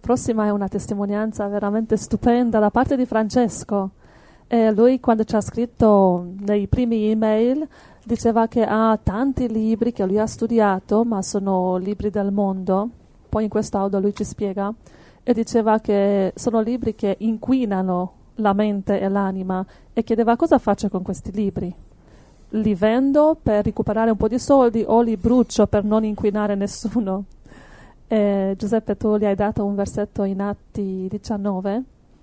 prossima è una testimonianza veramente stupenda da parte di Francesco. E lui, quando ci ha scritto nei primi email, diceva che ha tanti libri che lui ha studiato, ma sono libri del mondo. Poi in quest'audio lui ci spiega. E diceva che sono libri che inquinano la mente e l'anima. E chiedeva cosa faccio con questi libri. Li vendo per recuperare un po' di soldi o li brucio per non inquinare nessuno. E Giuseppe, tu gli hai dato un versetto in Atti 19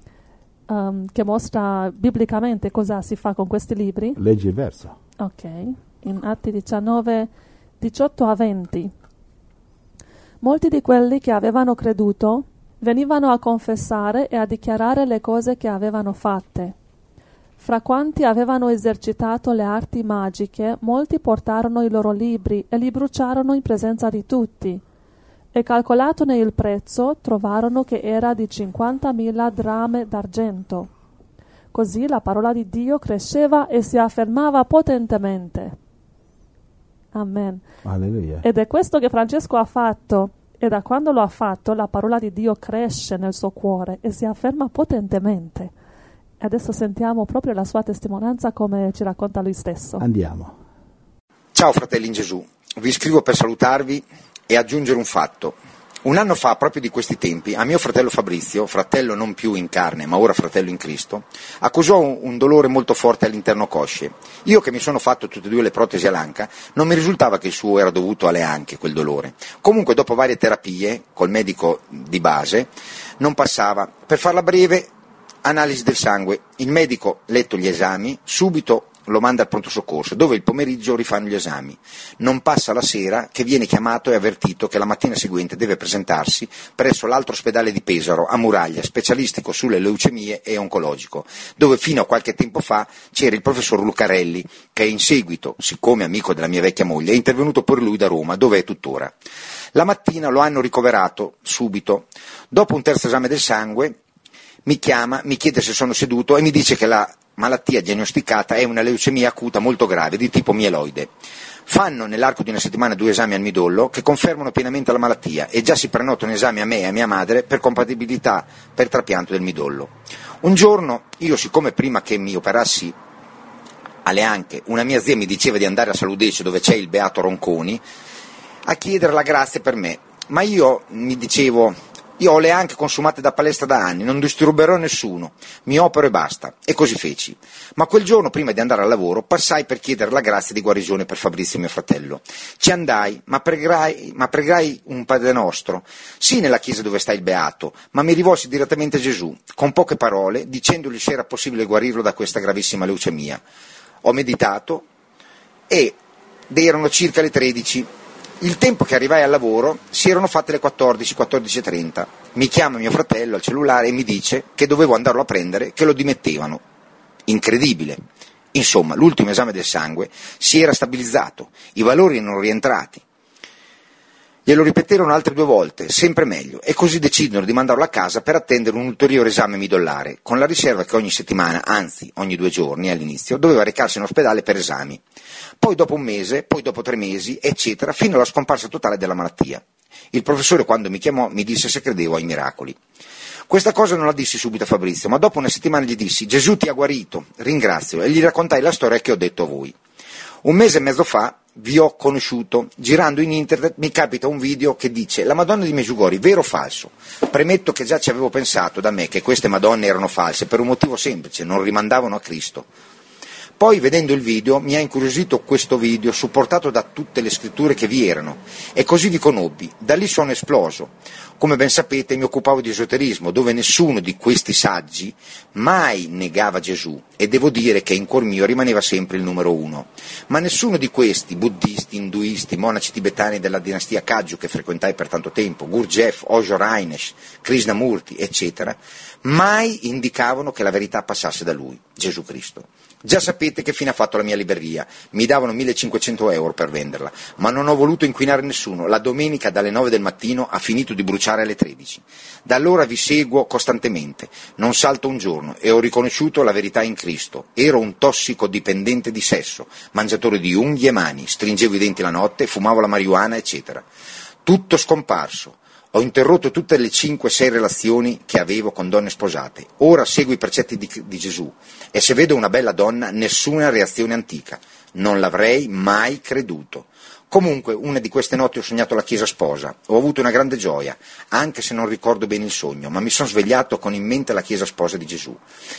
che mostra biblicamente cosa si fa con questi libri. Leggi il verso. Ok, in Atti 19, 18 a 20. Molti di quelli che avevano creduto venivano a confessare e a dichiarare le cose che avevano fatte. Fra quanti avevano esercitato le arti magiche, molti portarono i loro libri e li bruciarono in presenza di tutti. E calcolatone il prezzo, trovarono che era di 50.000 drame d'argento. Così la parola di Dio cresceva e si affermava potentemente. Amen. Alleluia. Ed è questo che Francesco ha fatto. E da quando lo ha fatto, la parola di Dio cresce nel suo cuore e si afferma potentemente. E adesso sentiamo proprio la sua testimonianza come ci racconta lui stesso. Andiamo. Ciao fratelli in Gesù, vi scrivo per salutarvi e aggiungere un fatto. Un anno fa, proprio di questi tempi, a mio fratello Fabrizio, fratello non più in carne ma ora fratello in Cristo, accusò un dolore molto forte all'interno cosce. Io che mi sono fatto tutte e due le protesi all'anca, non mi risultava che il suo era dovuto alle anche quel dolore. Comunque dopo varie terapie, col medico di base, non passava. Per farla breve, analisi del sangue. Il medico, letto gli esami, subito lo manda al pronto soccorso, dove il pomeriggio rifanno gli esami. Non passa la sera che viene chiamato e avvertito che la mattina seguente deve presentarsi presso l'altro ospedale di Pesaro, a Muraglia, specialistico sulle leucemie e oncologico, dove fino a qualche tempo fa c'era il professor Lucarelli, che in seguito, siccome amico della mia vecchia moglie, è intervenuto pure lui da Roma, dove è tuttora. La mattina lo hanno ricoverato subito. Dopo un terzo esame del sangue mi chiama, mi chiede se sono seduto e mi dice che la malattia diagnosticata è una leucemia acuta molto grave di tipo mieloide. Fanno nell'arco di una settimana 2 esami al midollo che confermano pienamente la malattia e già si prenota un esame a me e a mia madre per compatibilità per trapianto del midollo. Un giorno io, siccome prima che mi operassi alle anche una mia zia mi diceva di andare a Saludece dove c'è il beato Ronconi a chiedere la grazia per me, ma io mi dicevo: io ho le anche consumate da palestra da anni, non disturberò nessuno, mi opero e basta. E così feci. Ma quel giorno, prima di andare al lavoro, passai per chiedere la grazia di guarigione per Fabrizio mio fratello. Ci andai, ma pregai un Padre Nostro, sì nella chiesa dove sta il beato, ma mi rivolsi direttamente a Gesù, con poche parole, dicendogli se era possibile guarirlo da questa gravissima leucemia. Ho meditato ed erano circa le 13. Il tempo che arrivai al lavoro si erano fatte le 14, 14:30. Mi chiama mio fratello al cellulare e mi dice che dovevo andarlo a prendere, che lo dimettevano. Incredibile. Insomma, l'ultimo esame del sangue si era stabilizzato, i valori erano rientrati. Glielo ripeterono altre 2 volte, sempre meglio, e così decidono di mandarlo a casa per attendere un ulteriore esame midollare, con la riserva che ogni settimana, anzi ogni 2 giorni all'inizio, doveva recarsi in ospedale per esami. Poi dopo 1 mese, poi dopo 3 mesi, eccetera, fino alla scomparsa totale della malattia. Il professore, quando mi chiamò, mi disse se credevo ai miracoli. Questa cosa non la dissi subito a Fabrizio, ma dopo 1 settimana gli dissi: Gesù ti ha guarito, ringrazio, e gli raccontai la storia che ho detto a voi. 1 mese e mezzo fa vi ho conosciuto, girando in internet mi capita un video che dice: la Madonna di Medjugorje, vero o falso? Premetto che già ci avevo pensato da me che queste Madonne erano false per un motivo semplice: non rimandavano a Cristo. Poi, vedendo il video, mi ha incuriosito questo video supportato da tutte le scritture che vi erano, e così vi conobbi. Da lì sono esploso. Come ben sapete, mi occupavo di esoterismo, dove nessuno di questi saggi mai negava Gesù, e devo dire che in cuor mio rimaneva sempre il numero 1. Ma nessuno di questi, buddisti, induisti, monaci tibetani della dinastia Kagyu che frequentai per tanto tempo, Gurdjieff, Osho Rajneesh, Krishnamurti, eccetera, mai indicavano che la verità passasse da lui, Gesù Cristo. Già sapete che fine ha fatto la mia libreria, mi davano 1.500 euro per venderla, ma non ho voluto inquinare nessuno, la domenica dalle 9 del mattino ha finito di bruciare alle 13. Da allora vi seguo costantemente, non salto un giorno, e ho riconosciuto la verità in Cristo. Ero un tossicodipendente di sesso, mangiatore di unghie e mani, stringevo i denti la notte, fumavo la marijuana, eccetera. Tutto scomparso. Ho interrotto tutte le 5-6 relazioni che avevo con donne sposate. Ora seguo i precetti di Gesù e se vedo una bella donna, nessuna reazione antica. Non l'avrei mai creduto. Comunque, una di queste notti ho sognato la chiesa sposa. Ho avuto una grande gioia, anche se non ricordo bene il sogno, ma mi sono svegliato con in mente la chiesa sposa di Gesù.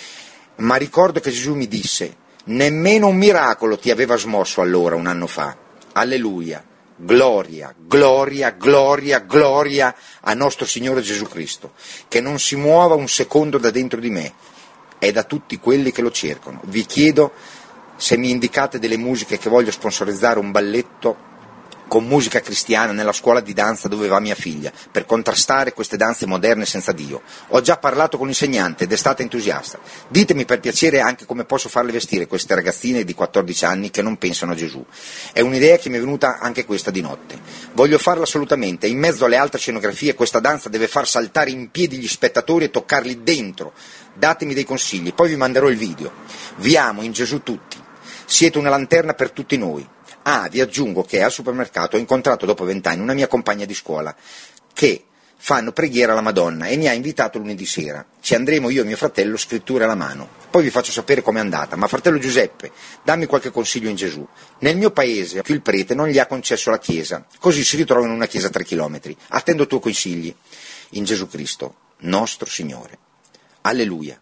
Ma ricordo che Gesù mi disse: nemmeno un miracolo ti aveva smosso allora, un anno fa. Alleluia. Gloria, gloria, gloria, gloria a nostro Signore Gesù Cristo, che non si muova un secondo da dentro di me e da tutti quelli che lo cercano. Vi chiedo se mi indicate delle musiche, che voglio sponsorizzare un balletto con musica cristiana nella scuola di danza dove va mia figlia, per contrastare queste danze moderne senza Dio. Ho già parlato con l'insegnante ed è stata entusiasta. Ditemi per piacere anche come posso farle vestire queste ragazzine di 14 anni che non pensano a Gesù. È un'idea che mi è venuta anche questa di notte. Voglio farla assolutamente. In mezzo alle altre scenografie questa danza deve far saltare in piedi gli spettatori e toccarli dentro. Datemi dei consigli, poi vi manderò il video. Vi amo in Gesù tutti. Siete una lanterna per tutti noi. Ah, vi aggiungo che al supermercato ho incontrato dopo 20 anni una mia compagna di scuola che fanno preghiera alla Madonna e mi ha invitato lunedì sera. Ci andremo io e mio fratello, scritture alla mano. Poi vi faccio sapere com'è andata. Ma fratello Giuseppe, dammi qualche consiglio in Gesù. Nel mio paese il prete non gli ha concesso la chiesa, così si ritrova in una chiesa a 3 chilometri. Attendo tuoi consigli. In Gesù Cristo, nostro Signore. Alleluia.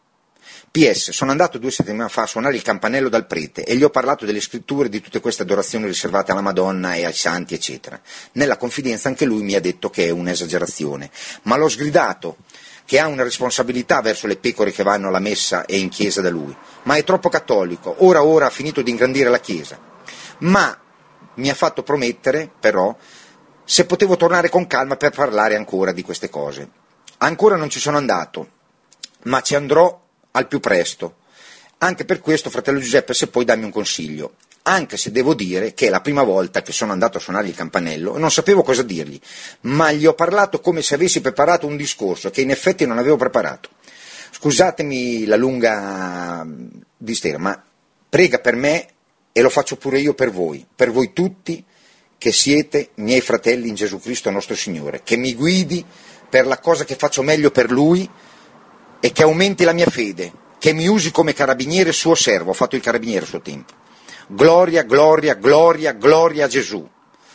PS, sono andato 2 settimane fa a suonare il campanello dal prete e gli ho parlato delle scritture, di tutte queste adorazioni riservate alla Madonna e ai santi, eccetera. Nella confidenza anche lui mi ha detto che è un'esagerazione, ma l'ho sgridato che ha una responsabilità verso le pecore che vanno alla messa e in chiesa da lui. Ma è troppo cattolico, ora ha finito di ingrandire la chiesa. Ma mi ha fatto promettere, però, se potevo tornare con calma per parlare ancora di queste cose. Ancora non ci sono andato, ma ci andrò al più presto. Anche per questo, fratello Giuseppe, se puoi dammi un consiglio, anche se devo dire che è la prima volta che sono andato a suonare il campanello e non sapevo cosa dirgli, ma gli ho parlato come se avessi preparato un discorso che in effetti non avevo preparato. Scusatemi la lunga distera, ma prega per me e lo faccio pure io per voi tutti che siete miei fratelli in Gesù Cristo nostro Signore, che mi guidi per la cosa che faccio meglio per Lui e che aumenti la mia fede, che mi usi come carabiniere suo servo. Ho fatto il carabiniere a suo tempo. Gloria, gloria, gloria, gloria a Gesù.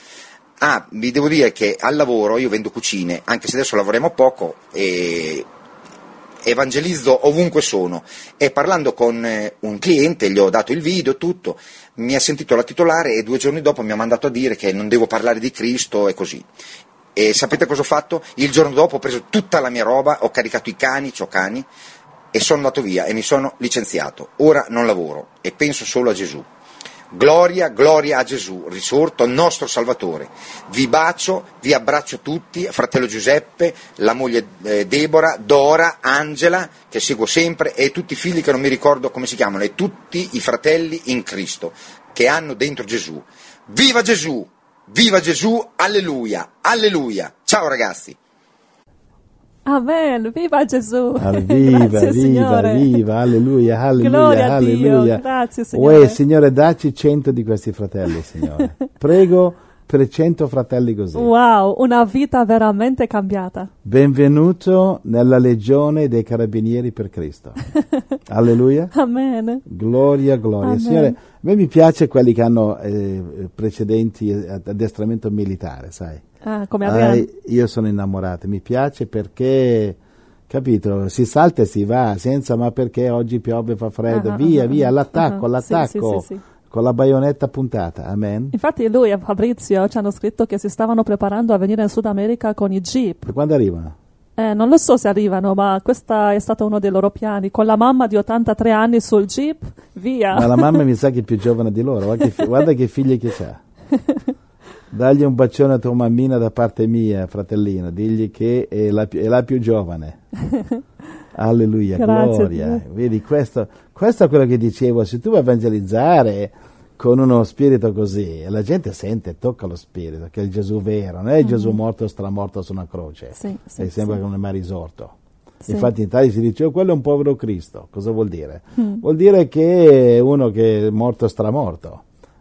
Ah, vi devo dire che al lavoro io vendo cucine, anche se adesso lavoriamo poco, e evangelizzo ovunque sono. E parlando con un cliente, gli ho dato il video, tutto, mi ha sentito la titolare e 2 giorni dopo mi ha mandato a dire che non devo parlare di Cristo e così. E sapete cosa ho fatto? Il giorno dopo ho preso tutta la mia roba, ho caricato i cani, c'ho cani, e sono andato via e mi sono licenziato. Ora non lavoro e penso solo a Gesù. Gloria, gloria a Gesù, risorto, nostro Salvatore. Vi bacio, vi abbraccio tutti, fratello Giuseppe, la moglie Deborah, Dora, Angela, che seguo sempre, e tutti i figli che non mi ricordo come si chiamano, e tutti i fratelli in Cristo, che hanno dentro Gesù. Viva Gesù! Viva Gesù, alleluia, alleluia. Ciao ragazzi. Amen, viva Gesù. Viva, Grazie, viva, Signore. viva, alleluia, alleluia, Gloria a Dio, alleluia. grazie Signore. Signore, dacci 100 di questi fratelli, Signore. Prego per 100 fratelli così. Wow, una vita veramente cambiata. Benvenuto nella legione dei carabinieri per Cristo. Alleluia. Amen. Gloria, gloria. Amen. Signore, a me mi piace quelli che hanno precedenti addestramento militare, sai. Come Adriano. Io sono innamorato, mi piace perché, capito, si salta e si va senza ma perché oggi piove, fa freddo, via, all'attacco, Sì. con la baionetta puntata, amen. Infatti lui e Fabrizio ci hanno scritto che si stavano preparando a venire in Sud America con i jeep. E quando arrivano? Non lo so se arrivano, ma questo è stato uno dei loro piani. Con la mamma di 83 anni sul jeep, via. Ma la mamma mi sa che è più giovane di loro, guarda che figli che c'ha. Dagli un bacione a tua mammina da parte mia, fratellino, digli che è la più giovane. Alleluia, Grazie, gloria. Dio. Vedi, questo è quello che dicevo, se tu vuoi evangelizzare con uno spirito così, la gente sente, tocca lo spirito, che è il Gesù vero, non è il Gesù morto, stramorto su una croce, e sembra che non è mai risorto. Sì. Infatti in Italia si dice, quello è un povero Cristo. Cosa vuol dire? Vuol dire che è uno che è morto stramorto.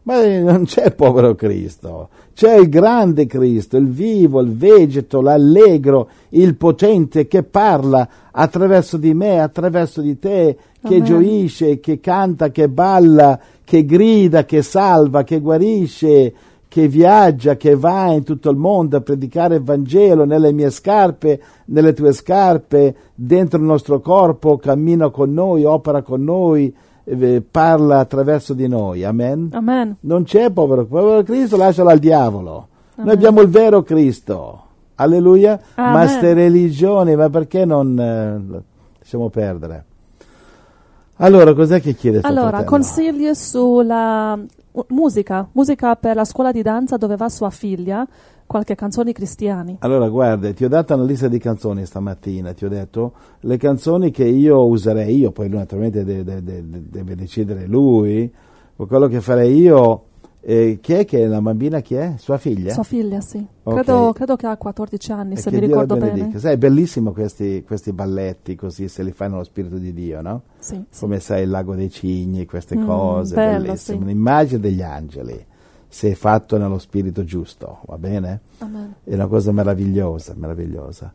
Ma non c'è il povero Cristo, c'è il grande Cristo, il vivo, il vegeto, l'allegro, il potente che parla attraverso di me, attraverso di te, che gioisce, che canta, che balla, che grida, che salva, che guarisce, che viaggia, che va in tutto il mondo a predicare il Vangelo nelle mie scarpe, nelle tue scarpe, dentro il nostro corpo, cammina con noi, opera con noi, parla attraverso di noi. Amen? Amen. Non c'è povero Cristo, lascialo al diavolo. Amen. Noi abbiamo il vero Cristo. Alleluia. Amen. Ma ste religioni, ma perché non lasciamo perdere? Allora, cos'è che chiede tuo Allora, fratello? consigli sulla musica per la scuola di danza dove va sua figlia, qualche canzoni cristiani. Allora, guarda, ti ho dato una lista di canzoni stamattina, ti ho detto le canzoni che io userei io, poi lui naturalmente deve decidere lui, quello che farei io. Chi è che è la bambina? Chi è? Sua figlia? Sua figlia, sì. Okay. Credo che ha 14 anni, E se che mi Dio ricordo la benedica. bene. Sai, è bellissimo questi balletti così, se li fai nello Spirito di Dio, no? Sì, Come sai, il lago dei cigni, queste cose, bello, bellissime. sì. Un'immagine degli angeli, se fatto nello Spirito giusto, va bene? Amen. È una cosa meravigliosa, meravigliosa.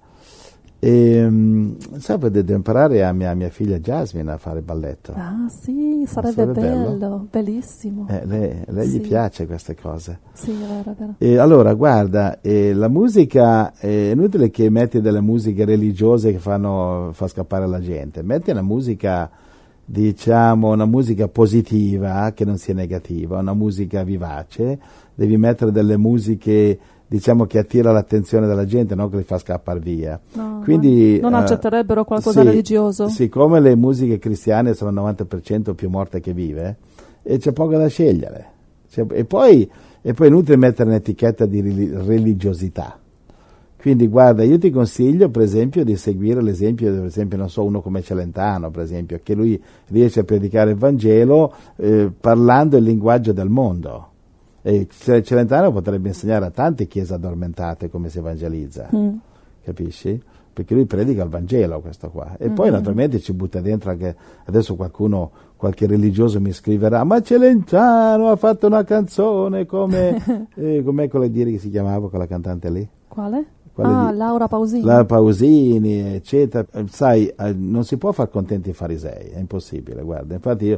E, sai, devo imparare a mia figlia Jasmine a fare balletto. Ah sì, sarebbe bello, bellissimo. Lei gli piace queste cose. Sì, è vero, è vero. E allora, guarda, la musica, è inutile che metti delle musiche religiose che fa scappare la gente. Metti una musica, diciamo, una musica positiva, che non sia negativa, una musica vivace. Devi mettere delle musiche, diciamo, che attira l'attenzione della gente, non che li fa scappare via. No, quindi non accetterebbero qualcosa religioso? Siccome le musiche cristiane sono il 90% più morte che vive, e c'è poco da scegliere. E poi è inutile mettere un'etichetta di religiosità. Quindi guarda, io ti consiglio per esempio di seguire l'esempio, per esempio, non so, uno come Celentano, per esempio, che lui riesce a predicare il Vangelo parlando il linguaggio del mondo. E Celentano potrebbe insegnare a tante chiese addormentate come si evangelizza, capisci? Perché lui predica il Vangelo, questo qua. E poi naturalmente ci butta dentro anche, adesso qualche religioso mi scriverà, ma Celentano ha fatto una canzone come, com'è quella che si chiamava quella cantante lì? Quale? Laura Pausini. Laura Pausini, eccetera. Sai, non si può far contenti i farisei, è impossibile, guarda. Infatti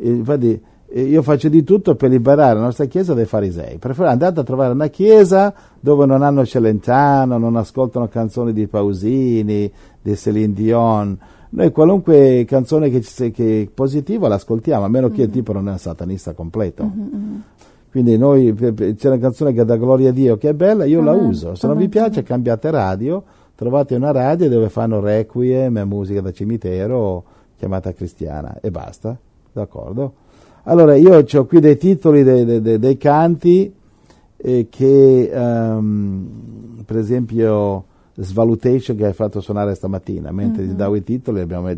io faccio di tutto per liberare la nostra chiesa dai farisei. Andate a trovare una chiesa dove non hanno Celentano, non ascoltano canzoni di Pausini, di Céline Dion. Noi qualunque canzone che positiva l'ascoltiamo, a meno che il tipo non è un satanista completo. Quindi c'è una canzone che dà gloria a Dio, che è bella, io la uso. Se non vi piace, cambiate radio, trovate una radio dove fanno requiem e musica da cimitero chiamata cristiana e basta, d'accordo? Allora, io ho qui dei titoli dei canti che, per esempio, Svalutation, che hai fatto suonare stamattina, mentre ti davo i titoli l'abbiamo.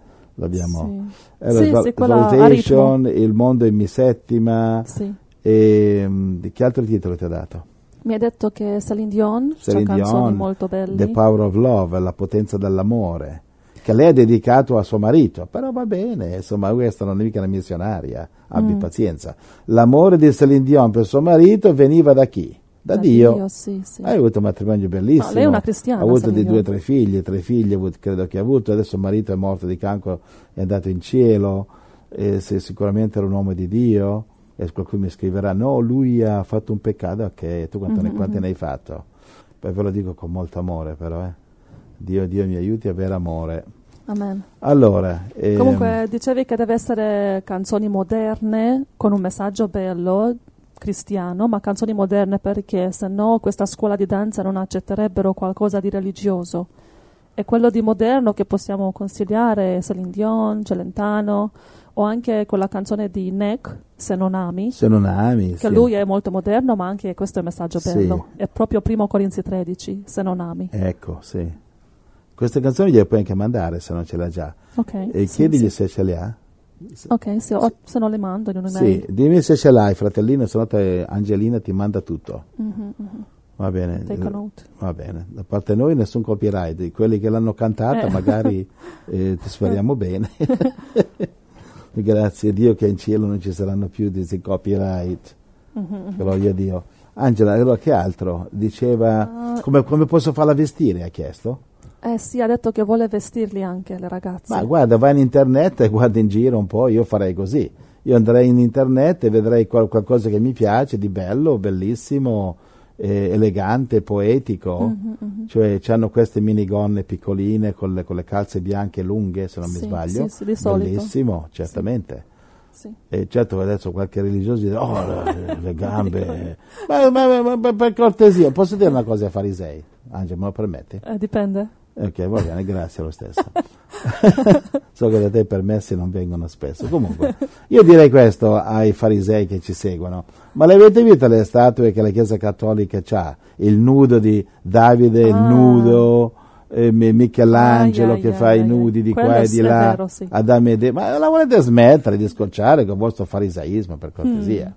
Svalutation, Il mondo in mi settima, e che altro titolo ti ha dato? Mi ha detto che Céline Dion, c'ha canzoni molto belle. The Power of Love, La potenza dell'amore, che lei ha dedicato a suo marito, però va bene, insomma, questa non è mica una missionaria, abbi pazienza. L'amore di Céline Dion per suo marito veniva da chi? Da Dio. Sì. Hai avuto un matrimonio bellissimo. No, lei è una cristiana. Ha avuto di 2 o 3 figli, 3 figlie credo che ha avuto, adesso il marito è morto di cancro, è andato in cielo, sicuramente era un uomo di Dio, e qualcuno mi scriverà, no, lui ha fatto un peccato, ok, tu quanti ne hai fatto? Poi ve lo dico con molto amore però, Dio mi aiuti a avere amore. Amen. Allora, comunque dicevi che deve essere canzoni moderne con un messaggio bello cristiano, ma canzoni moderne perché se no questa scuola di danza non accetterebbero qualcosa di religioso. E quello di moderno che possiamo consigliare è Céline Dion, Celentano, o anche quella canzone di Nek, Se non ami, che lui è molto moderno, ma anche questo è un messaggio bello. È proprio 1 Corinzi 13, Se non ami. Ecco, sì. Queste canzoni gliele puoi anche mandare se non ce l'ha già. Ok. E chiedigli se ce le ha. Ok, se non le mando in un'email. Sì, dimmi se ce l'hai, fratellino, se no Angelina ti manda tutto. Va bene. Take a note. Va bene. Da parte noi nessun copyright. Di quelli che l'hanno cantata magari ti speriamo bene. Grazie a Dio che in cielo non ci saranno più di copyright. Gloria a Dio. Angela, allora che altro? Diceva, come posso farla vestire, ha chiesto? Sì, ha detto che vuole vestirli anche le ragazze. Ma guarda, vai in internet e guarda in giro un po', io farei così. Io andrei in internet e vedrei qualcosa che mi piace, di bello, bellissimo, elegante, poetico. Cioè hanno queste minigonne piccoline con le calze bianche lunghe, se non mi sbaglio. Sì, di solito. Bellissimo, certamente. Sì. E certo adesso qualche religioso dice, le gambe. ma per cortesia, posso dire una cosa ai farisei? Angelo, me lo permetti? Dipende. Ok, va bene, grazie lo stesso. So che da te i permessi non vengono spesso. Comunque, io direi questo ai farisei che ci seguono. Ma le avete viste le statue che la Chiesa Cattolica ha? Il nudo di Davide, il nudo, Michelangelo che fa i nudi di qua e di là, vero, sì. Adamo ed Eva. Ma la volete smettere di scocciare con il vostro farisaismo, per cortesia?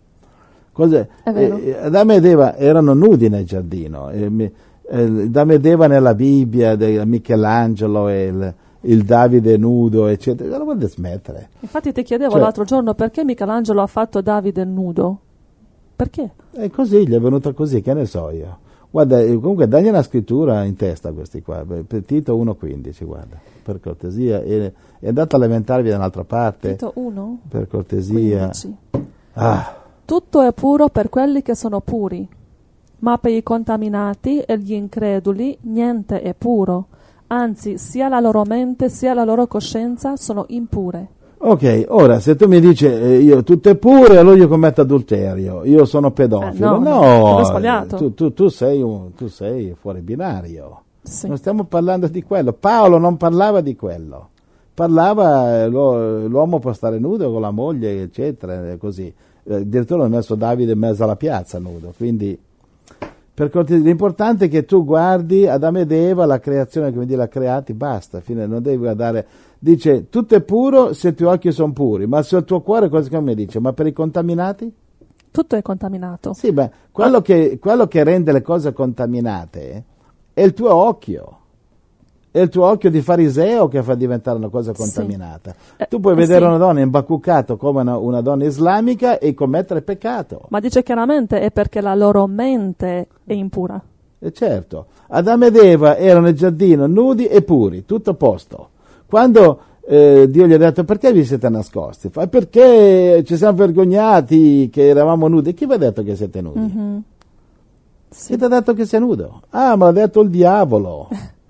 Adamo ed Eva erano nudi nel giardino. Adamo ed Eva nella Bibbia, Michelangelo e il Davide nudo, eccetera. La volete smettere? Infatti ti chiedevo l'altro giorno perché Michelangelo ha fatto Davide nudo. Perché? È così, gli è venuto così, che ne so io. Guarda, comunque dagli una scrittura in testa questi qua, Tito 1,15, guarda, per cortesia, è andato a lamentarvi da un'altra parte. Tito 1? Per cortesia. 15. Tutto è puro per quelli che sono puri, ma per i contaminati e gli increduli niente è puro, anzi sia la loro mente sia la loro coscienza sono impure. Ok, ora se tu mi dici io tutto è puro, allora io commetto adulterio, io sono pedofilo. No, è sbagliato. Tu sei fuori binario. Sì. Non stiamo parlando di quello. Paolo non parlava di quello. Parlava l'uomo può stare nudo con la moglie, eccetera, così. Addirittura hanno messo Davide in mezzo alla piazza nudo, quindi per cortesia, l'importante è che tu guardi Adamo ed Eva, la creazione che Dio l'ha creati, basta, fine, non devi guardare. Dice, tutto è puro se i tuoi occhi sono puri, ma se il tuo cuore, cosa che mi dice? Ma per i contaminati? Tutto è contaminato. Sì, beh, quello che rende le cose contaminate è il tuo occhio. È il tuo occhio di fariseo che fa diventare una cosa contaminata. Sì. Tu puoi vedere una donna imbacuccata come una donna islamica e commettere peccato. Ma dice chiaramente è perché la loro mente è impura. E certo, Adamo ed Eva erano nel giardino nudi e puri, tutto a posto. Quando Dio gli ha detto perché vi siete nascosti? Perché ci siamo vergognati che eravamo nudi. Chi vi ha detto che siete nudi? Mm-hmm. Sì. Chi ti ha detto che sei nudo? Ah, ma l'ha detto il diavolo.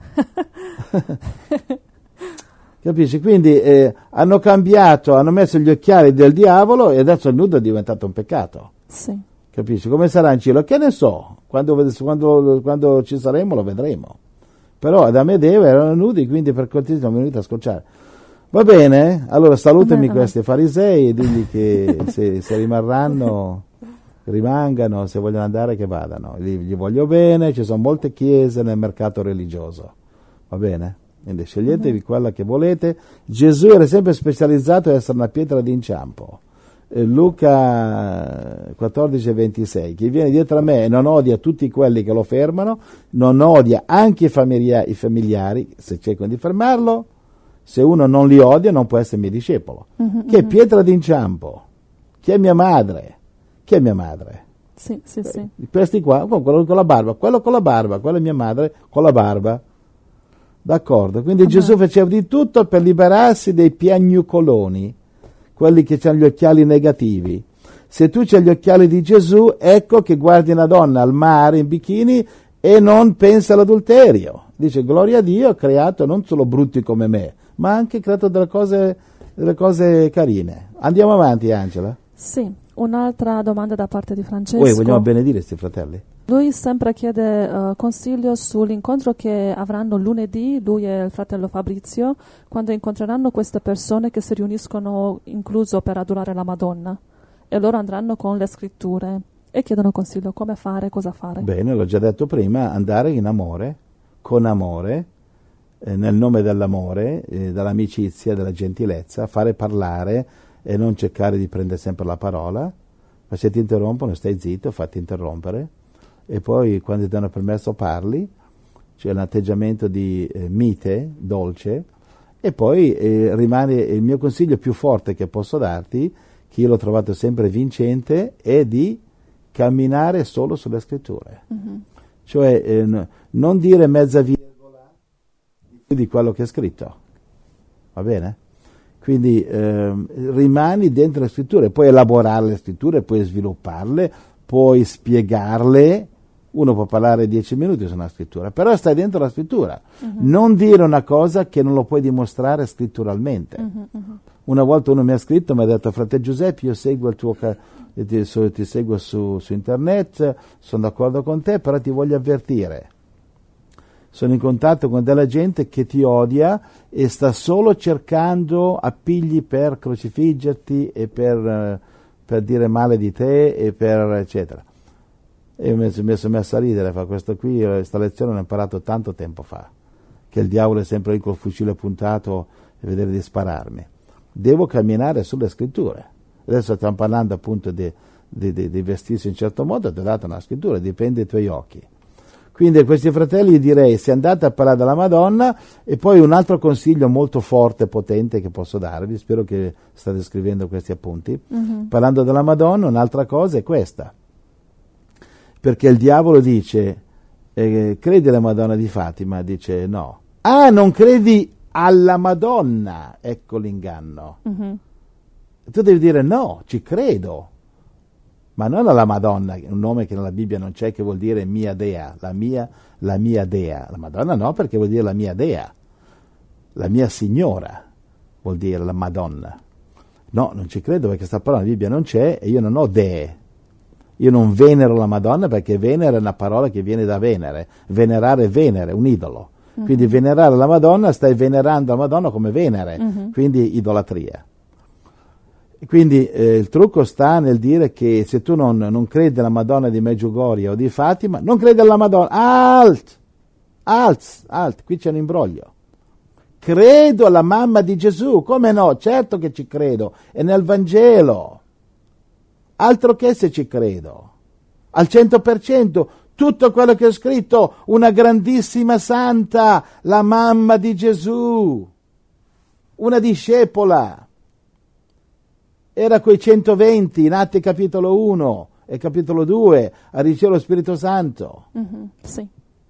Capisci? Quindi hanno cambiato, hanno messo gli occhiali del diavolo e adesso il nudo è diventato un peccato. Sì. Capisci? Come sarà in cielo? Che ne so, quando ci saremo lo vedremo. Però Adamo ed Eva erano nudi, quindi per cortesia sono venuti a scocciare. Va bene? Allora salutami questi farisei e digli che se rimarranno, rimangano, se vogliono andare che vadano. Gli voglio bene, ci sono molte chiese nel mercato religioso. Va bene? Quindi sceglietevi quella che volete. Gesù era sempre specializzato ad essere una pietra d'inciampo. Luca 14,26, chi viene dietro a me e non odia tutti quelli che lo fermano, non odia anche i familiari, se cercano di fermarlo, se uno non li odia non può essere mio discepolo. Che è pietra d'inciampo? Chi è mia madre? Chi è mia madre? Sì. Questi qua, quello con la barba, quella è mia madre con la barba. D'accordo, quindi Gesù faceva di tutto per liberarsi dei piagnucoloni, quelli che hanno gli occhiali negativi. Se tu c'hai gli occhiali di Gesù, ecco che guardi una donna al mare in bikini e non pensa all'adulterio. Dice, gloria a Dio, ha creato non solo brutti come me, ma ha anche creato delle cose carine. Andiamo avanti, Angela. Sì, un'altra domanda da parte di Francesco. Vogliamo benedire questi fratelli? Lui sempre chiede consiglio sull'incontro che avranno lunedì, lui e il fratello Fabrizio, quando incontreranno queste persone che si riuniscono incluso per adorare la Madonna. E loro andranno con le scritture e chiedono consiglio come fare, cosa fare. Bene, l'ho già detto prima, andare in amore, con amore, nel nome dell'amore, dell'amicizia, della gentilezza, fare parlare e non cercare di prendere sempre la parola. Ma se ti interrompono stai zitto, fatti interrompere. E poi quando ti danno permesso parli, c'è un atteggiamento di mite, dolce, e poi rimane il mio consiglio più forte che posso darti, che io l'ho trovato sempre vincente, è di camminare solo sulle scritture. Cioè non dire mezza virgola di quello che è scritto. Va bene? Quindi rimani dentro le scritture, puoi elaborare le scritture, puoi svilupparle, puoi spiegarle. Uno può parlare 10 minuti su una scrittura, però stai dentro la scrittura. Non dire una cosa che non lo puoi dimostrare scritturalmente. Una volta uno mi ha scritto, mi ha detto: fratello Giuseppe, io seguo il tuo ti seguo su internet, sono d'accordo con te, però ti voglio avvertire. Sono in contatto con della gente che ti odia e sta solo cercando appigli per crocifiggerti e per dire male di te e per eccetera. E mi sono messo a ridere, fa questo qui, questa lezione l'ho imparato tanto tempo fa, che il diavolo è sempre lì col fucile puntato e vedere di spararmi. Devo camminare sulle scritture. Adesso stiamo parlando appunto di vestirsi in un certo modo, ti ho dato una scrittura, dipende dai tuoi occhi. Quindi a questi fratelli direi: se andate a parlare della Madonna. E poi un altro consiglio molto forte e potente che posso darvi, spero che state scrivendo questi appunti, parlando della Madonna, un'altra cosa è questa, perché il diavolo dice: credi alla Madonna di Fatima? Dice no. Ah, non credi alla Madonna? Ecco l'inganno. Tu devi dire no, ci credo, ma non alla Madonna, un nome che nella Bibbia non c'è, che vuol dire mia dea, la mia dea. La Madonna no, perché vuol dire la mia dea, la mia signora vuol dire la Madonna. No, non ci credo, perché questa parola nella Bibbia non c'è e io non ho dee. Io non venero la Madonna, perché Venere è una parola che viene da Venere, venerare Venere, un idolo. Quindi venerare la Madonna, stai venerando la Madonna come Venere, quindi idolatria. Quindi il trucco sta nel dire che se tu non credi alla Madonna di Medjugorje o di Fatima, non credi alla Madonna. Alt, qui c'è un imbroglio. Credo alla mamma di Gesù, come no? Certo che ci credo, è nel Vangelo. Altro che se ci credo. Al 100%, tutto quello che ho scritto, una grandissima santa, la mamma di Gesù, una discepola. Era quei 120 in Atti capitolo 1 e capitolo 2 a ricevere lo Spirito Santo. Sì.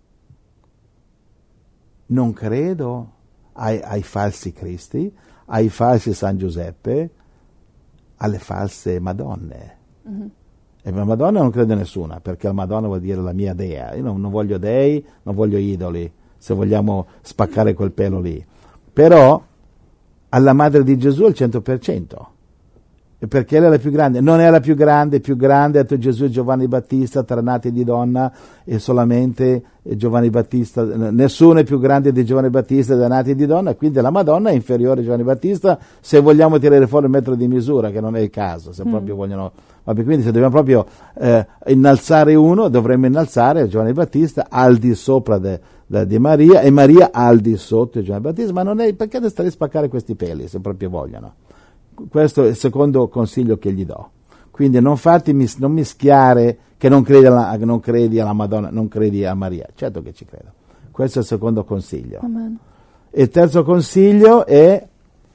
Non credo ai falsi Cristi, ai falsi San Giuseppe, alle false Madonne. E la Madonna non crede nessuna, perché la Madonna vuol dire la mia dea. Io non voglio dei, non voglio idoli, se vogliamo spaccare quel pelo lì. Però alla madre di Gesù al 100%. Perché lei è la più grande, non è la più grande ha detto Gesù e Giovanni Battista, tra nati di donna, e solamente Giovanni Battista, nessuno è più grande di Giovanni Battista da nati di donna, quindi la Madonna è inferiore a Giovanni Battista, se vogliamo tirare fuori il metro di misura, che non è il caso, se proprio vogliono, quindi se dobbiamo proprio innalzare uno, dovremmo innalzare Giovanni Battista al di sopra di Maria, e Maria al di sotto di Giovanni Battista, ma non è, perché devo stare a spaccare questi peli, se proprio vogliono. Questo è il secondo consiglio che gli do. Quindi non mischiare che non credi alla Madonna, non credi a Maria. Certo che ci credo. Questo è il secondo consiglio. Amen. E il terzo consiglio è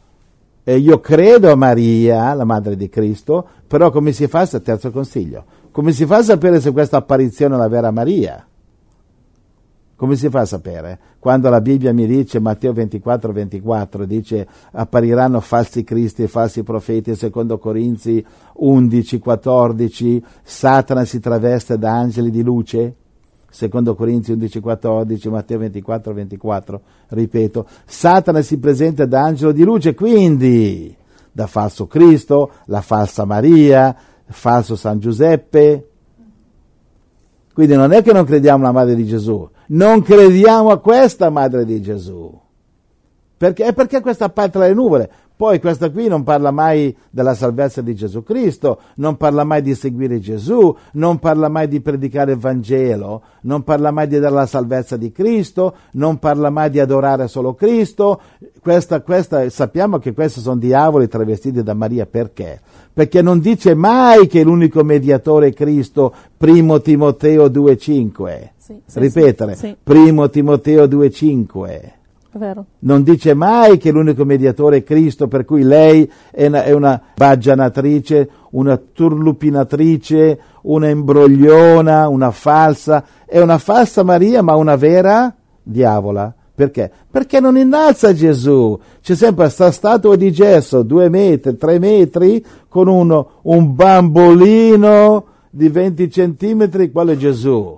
io credo a Maria, la madre di Cristo, però come si fa? Il terzo consiglio. Come si fa a sapere se questa apparizione è la vera Maria? Come si fa a sapere? Quando la Bibbia mi dice, Matteo 24, dice appariranno falsi cristi e falsi profeti, secondo Corinzi 11:14, Satana si traveste da angeli di luce, secondo Corinzi 11:14, Matteo 24, ripeto, Satana si presenta da angelo di luce, quindi da falso Cristo, la falsa Maria, falso San Giuseppe. Quindi non è che non crediamo alla madre di Gesù, non crediamo a questa madre di Gesù. Perché questa appare tra le nuvole. Poi questa qui non parla mai della salvezza di Gesù Cristo, non parla mai di seguire Gesù, non parla mai di predicare il Vangelo, non parla mai di dare la salvezza di Cristo, non parla mai di adorare solo Cristo. Questa sappiamo che questi sono diavoli travestiti da Maria. Perché? Perché non dice mai che l'unico mediatore è Cristo, 1 Timoteo 2,5. Sì, ripetere, sì. 1 Timoteo 2,5. Vero. Non dice mai che l'unico mediatore è Cristo, per cui lei è una baggianatrice, una turlupinatrice, una imbrogliona, una falsa. È una falsa Maria, ma una vera diavola. Perché? Perché non innalza Gesù. C'è sempre questa statua di gesso, 2 metri, 3 metri, con un bambolino di 20 centimetri, quale Gesù.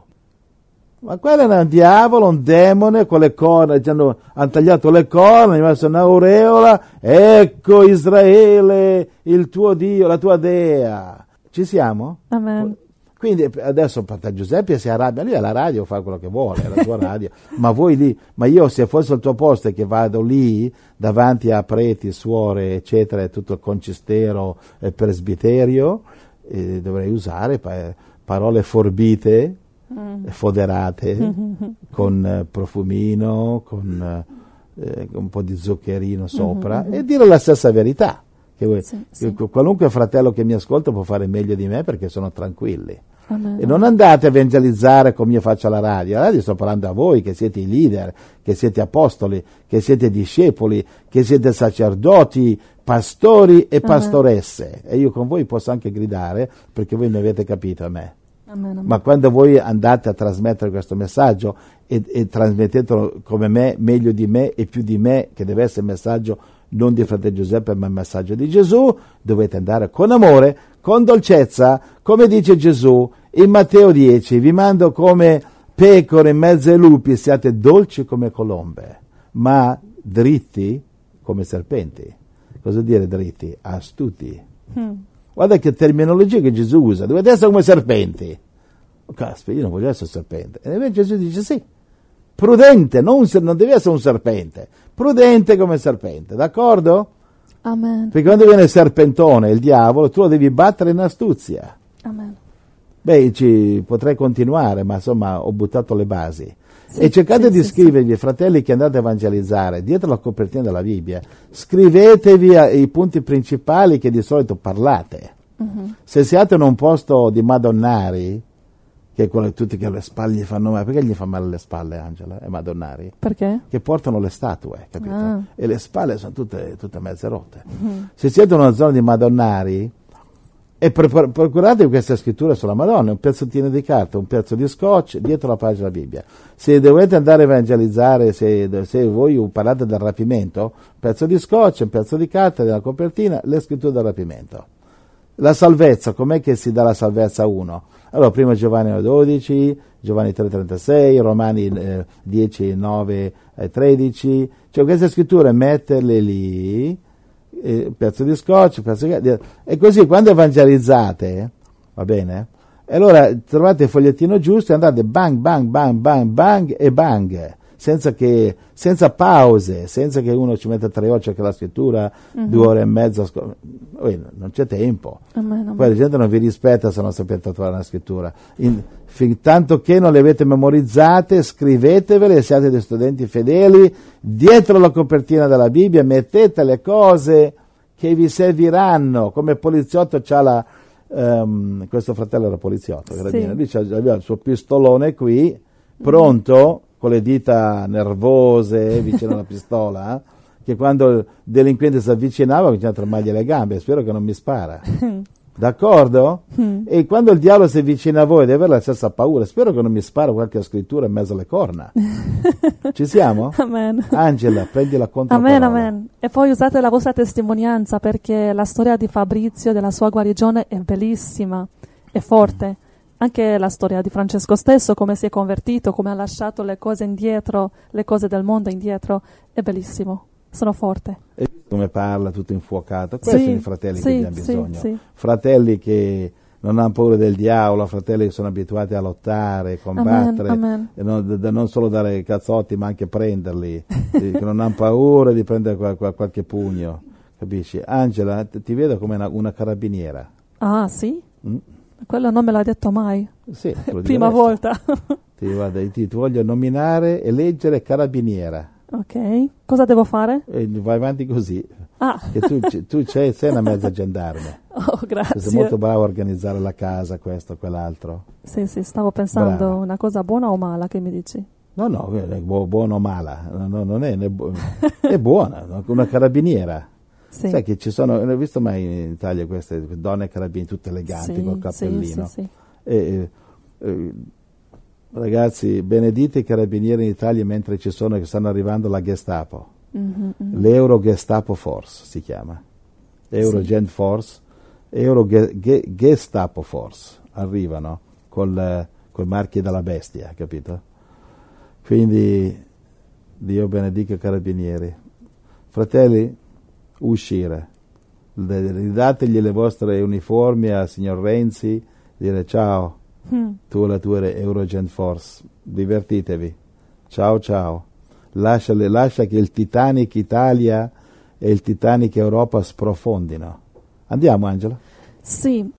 Ma quello è un diavolo, un demone con le corna, hanno tagliato le corna, gli hanno messo un'aureola, ecco Israele, il tuo Dio, la tua dea. Ci siamo? Amen. Quindi adesso Giuseppe si arrabbia, lui alla radio fa quello che vuole, è la sua radio, ma voi lì, ma io se fosse al tuo posto e che vado lì davanti a preti, suore, eccetera, tutto il concistero e presbiterio, dovrei usare parole forbite, foderate, con profumino, con un po' di zuccherino sopra, e dire la stessa verità. Che qualunque fratello che mi ascolta può fare meglio di me perché sono tranquilli. E non andate a evangelizzare come io faccio alla radio. Alla radio sto parlando a voi che siete i leader, che siete apostoli, che siete discepoli, che siete sacerdoti, pastori e pastoresse. E io con voi posso anche gridare perché voi mi avete capito a me. Ma quando voi andate a trasmettere questo messaggio e trasmettetelo come me, meglio di me e più di me, che deve essere il messaggio non di fratello Giuseppe ma il messaggio di Gesù, dovete andare con amore, con dolcezza, come dice Gesù in Matteo 10, vi mando come pecore in mezzo ai lupi, siate dolci come colombe, ma dritti come serpenti. Cosa dire dritti? Astuti. Guarda che terminologia che Gesù usa, dovete essere come serpenti. Caspita, io non voglio essere serpente. E invece Gesù dice sì, prudente, non devi essere un serpente, prudente come serpente, d'accordo? Amen. Perché quando viene il serpentone, il diavolo, tu lo devi battere in astuzia. Amen. Beh, potrei continuare, ma insomma ho buttato le basi. E cercate di scrivervi, fratelli che andate a evangelizzare, dietro la copertina della Bibbia, scrivetevi i punti principali che di solito parlate. Se siete in un posto di madonnari, che è quello tutti che alle spalle gli fanno male, perché gli fa male le spalle Angela e madonnari? Perché? Che portano le statue, capito? E le spalle sono tutte mezze rotte. Se siete in una zona di madonnari, e procuratevi questa scrittura sulla Madonna, un pezzettino di carta, un pezzo di scotch dietro la pagina della Bibbia. Se dovete andare a evangelizzare, se voi parlate del rapimento, un pezzo di scotch, un pezzo di carta della copertina, le scritture del rapimento. La salvezza, com'è che si dà la salvezza a uno? Allora, prima Giovanni 12, Giovanni 3,36, Romani 10, 9 e 13, cioè queste scritture metterle lì, pezzo di scotch, e così quando evangelizzate, va bene? E allora trovate il fogliettino giusto e andate bang, bang, bang, bang, bang e bang, senza pause, senza che uno ci metta 3 ore a cercare la scrittura, 2 ore e mezza, non c'è tempo. Poi la gente non vi rispetta se non sapete trovare la scrittura. Fin tanto che non le avete memorizzate, scrivetevele, siate dei studenti fedeli, dietro la copertina della Bibbia mettete le cose che vi serviranno, come poliziotto c'ha questo fratello era poliziotto, lui aveva il suo pistolone qui, pronto, con le dita nervose vicino alla pistola, che quando il delinquente si avvicinava bisognava tremargli le gambe, spero che non mi spara. D'accordo? E quando il diavolo si avvicina a voi deve avere la stessa paura, spero che non mi spara qualche scrittura in mezzo alle corna. Ci siamo? Amen. Angela, prendi la controparola. Amen. E poi usate la vostra testimonianza, perché la storia di Fabrizio, della sua guarigione, è bellissima, è forte. Anche la storia di Francesco stesso, come si è convertito, come ha lasciato le cose indietro, le cose del mondo indietro, è bellissimo. Sono forte. E come parla, tutto infuocato. Questi sono i fratelli che abbiamo bisogno. Fratelli che non hanno paura del diavolo, fratelli che sono abituati a lottare, combattere, e non solo dare cazzotti ma anche prenderli, che non hanno paura di prendere qualche pugno. Capisci? Angela, ti vedo come una carabiniera. Ah, sì? Quello non me l'ha detto mai. Sì, prima volta. Ti voglio nominare e leggere carabiniera. Ok, cosa devo fare? Vai avanti così. Che tu sei una mezza gendarme. Oh, grazie. Sei molto bravo a organizzare la casa, questo, quell'altro. Sì, stavo pensando. Brava. Una cosa buona o mala, che mi dici? No, buona o mala, non è, è buona, una carabiniera. Sì. Sai che ci sono, non ho visto mai in Italia queste donne carabinieri tutte eleganti Sì, col cappellino. sì. Ragazzi, benedite i carabinieri in Italia mentre ci sono che stanno arrivando la Gestapo. L'Euro Gestapo Force si chiama. Eurogent Force, Euro Gestapo Force. Arrivano col marchi della bestia, capito? Quindi Dio benedica i carabinieri. Fratelli, uscire. Ridategli le vostre uniformi al signor Renzi, dire ciao. Tu e la tua Eurogent Force, divertitevi, ciao, lascia che il Titanic Italia e il Titanic Europa sprofondino. Andiamo, Angela? Sì,